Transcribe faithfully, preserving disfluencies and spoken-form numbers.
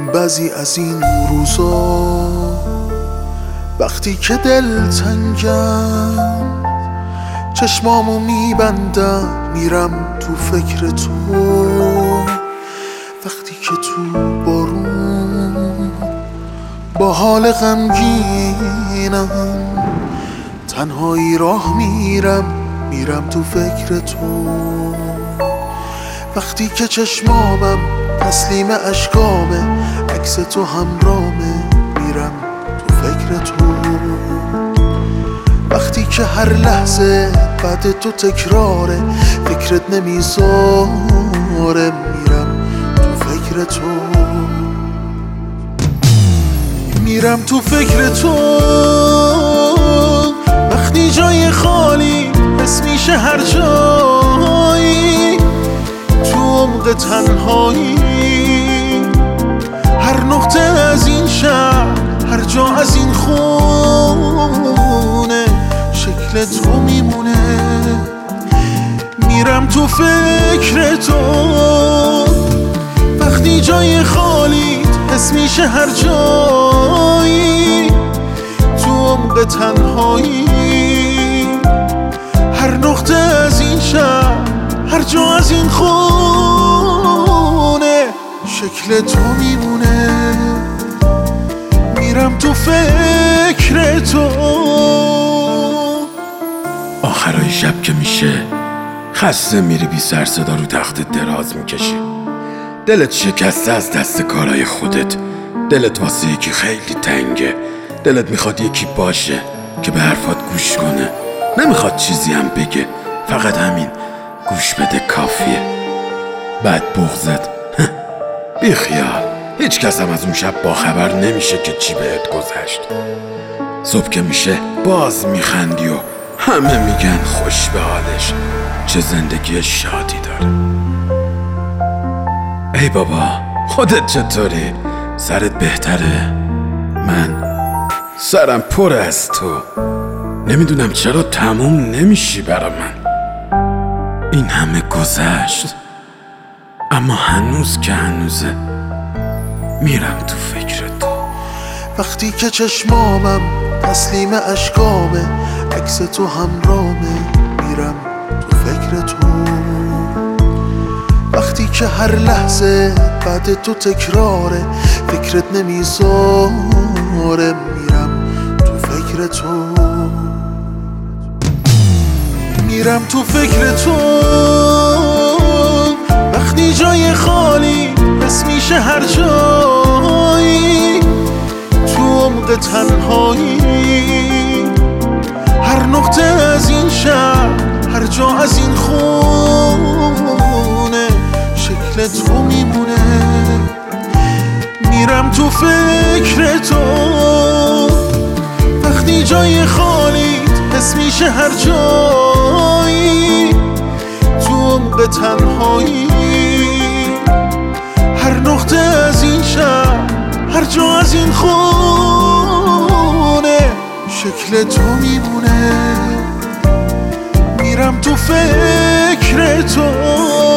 بعضی از این روزا وقتی که دل تنگم چشمامو میبندم میرم تو فکر تو، وقتی که تو بارون با حال غمگینم تنهایی راه میرم میرم تو فکر تو، وقتی که چشمامم تسلیم اشکامه عکس تو همرامه میرم تو فکر تو، وقتی که هر لحظه بعد تو تکراره فکرت نمیذاره میرم تو فکر تو، میرم تو فکر تو، وقتی جای خالی حس میشه هر جایی تو عمق تنهایی، هر نقطه از این شهر هر جا از این خونه شکل تو میمونه، میرم تو فکر تو، وقتی جای خالی حس میشه هر جایی تو عمق تنهایی، هر نقطه از این شهر هر جا از این خونه شکل تو میمونه، میرم تو فکر تو. آخرای شب که میشه خسته میری بی سر صدا رو تخت دراز میکشی، دلت شکسته از دست کارای خودت، دلت واسه یکی خیلی تنگه، دلت میخواد یکی باشه که به حرفات گوش کنه، نمیخواد چیزی هم بگه، فقط همین گوش بده کافیه. بعد بغضت بی خیال، هیچ کس هم از اون شب با خبر نمیشه که چی بهت گذشت. صبح که میشه باز میخندی و همه میگن خوش به حالش، چه زندگی شادی داره. ای بابا خودت چطوری؟ سرت بهتره؟ من سرم پر از تو، نمیدونم چرا تموم نمیشی برا من. این همه گذشت اما هنوز که هنوزه میرم تو فکر تو، وقتی که چشمامم تسلیم اشکامه عکس تو همرامه میرم تو فکر تو، وقتی که هر لحظه بعد تو تکراره فکرت نمیذاره میرم تو فکر تو، میرم تو فکر تو، وقتی جای خالی حس میشه هر جایی تو عمق تنهایی، هر نقطه از این شهر هر جا از این خونه شکل تو میمونه، میرم تو فکر تو، وقتی جای خالی حس میشه هر جایی تو عمق تنهایی، هر نقطه از این شهر هر جا از این خونه شکل تو میمونه، میرم تو فکر تو.